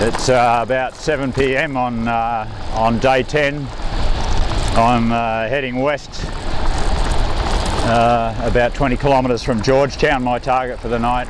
It's about 7 p.m. on day 10. I'm heading west about 20 kilometres from Georgetown, my target for the night.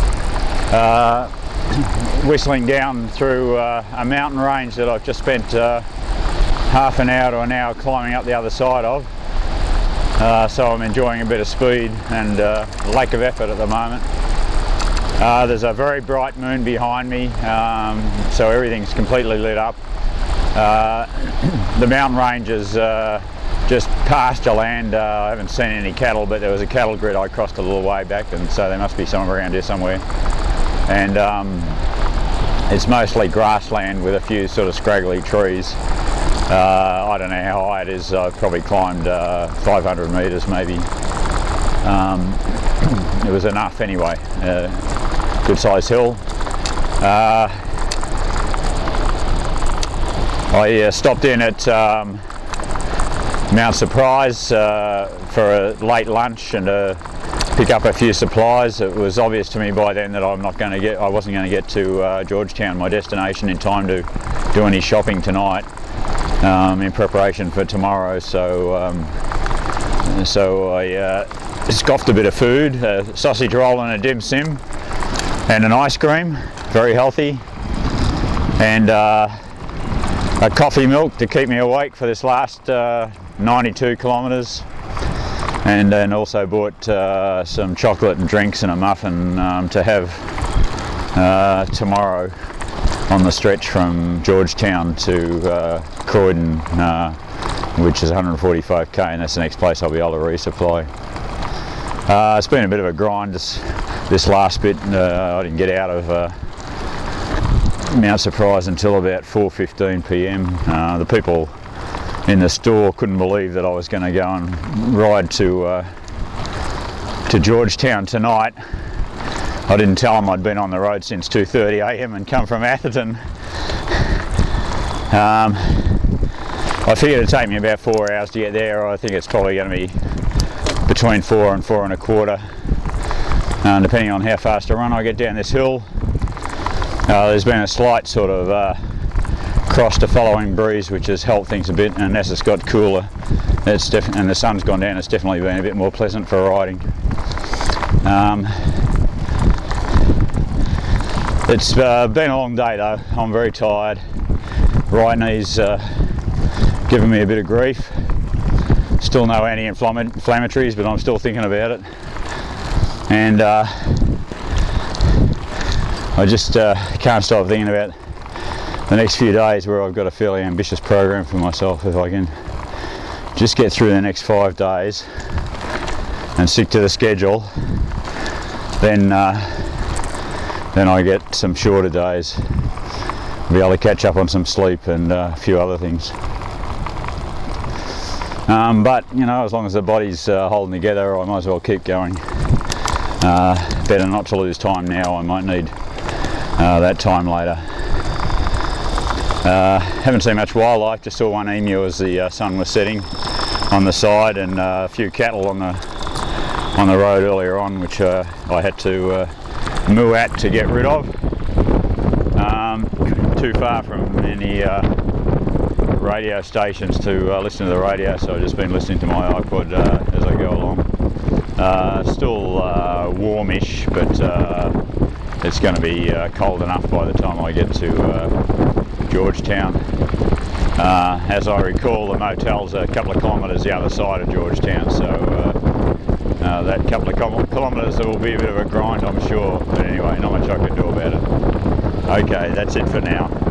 Whistling down through a mountain range that I've just spent half an hour to an hour climbing up the other side of. So I'm enjoying a bit of speed and lack of effort at the moment. There's a very bright moon behind me, so everything's completely lit up. The mountain range is just pasture land. I haven't seen any cattle, but there was a cattle grid I crossed a little way back, and so there must be some around here somewhere. And it's mostly grassland with a few sort of scraggly trees. I don't know how high it is. I've probably climbed 500 metres maybe. It was enough anyway. Good sized hill. I stopped in at Mount Surprise for a late lunch and pick up a few supplies. It was obvious to me by then that I wasn't going to get to Georgetown, my destination, in time to do any shopping tonight in preparation for tomorrow. So I scoffed a bit of food, a sausage roll and a dim sim, and an ice cream, very healthy, and a coffee milk to keep me awake for this last 92 kilometres. And then also bought some chocolate and drinks and a muffin to have tomorrow on the stretch from Georgetown to Croydon, which is 145k, and that's the next place I'll be able to resupply. It's been a bit of a grind this last bit. I didn't get out of Mount Surprise until about 4:15 p.m. The people in the store couldn't believe that I was going to go and ride to Georgetown tonight. I didn't tell them I'd been on the road since 2:30 a.m. and come from Atherton. I figured it'd take me about 4 hours to get there. I think it's probably going to be between 4 and 4 1/4, depending on how fast I run. I get down this hill. There's been a slight sort of cross to following breeze, which has helped things a bit, and as it's got cooler and the sun's gone down, it's definitely been a bit more pleasant for riding. It's been a long day though. I'm very tired. Right knee's giving me a bit of grief. Still no anti-inflammatories, but I'm still thinking about it. And I just can't stop thinking about the next few days, where I've got a fairly ambitious program for myself. If I can just get through the next 5 days and stick to the schedule, then I get some shorter days, be able to catch up on some sleep and a few other things. But you know, as long as the body's holding together, I might as well keep going. Better not to lose time now. I might need that time later. Haven't seen much wildlife. Just saw one emu as the sun was setting on the side, and a few cattle on the road earlier on, which I had to moo at to get rid of. Too far from any radio stations to listen to the radio, so I've just been listening to my iPod as I go along. Still warmish, but it's going to be cold enough by the time I get to Georgetown. As I recall, the motel's a couple of kilometres the other side of Georgetown, so that couple of kilometres will be a bit of a grind, I'm sure. But anyway, not much I can do about it. Okay, that's it for now.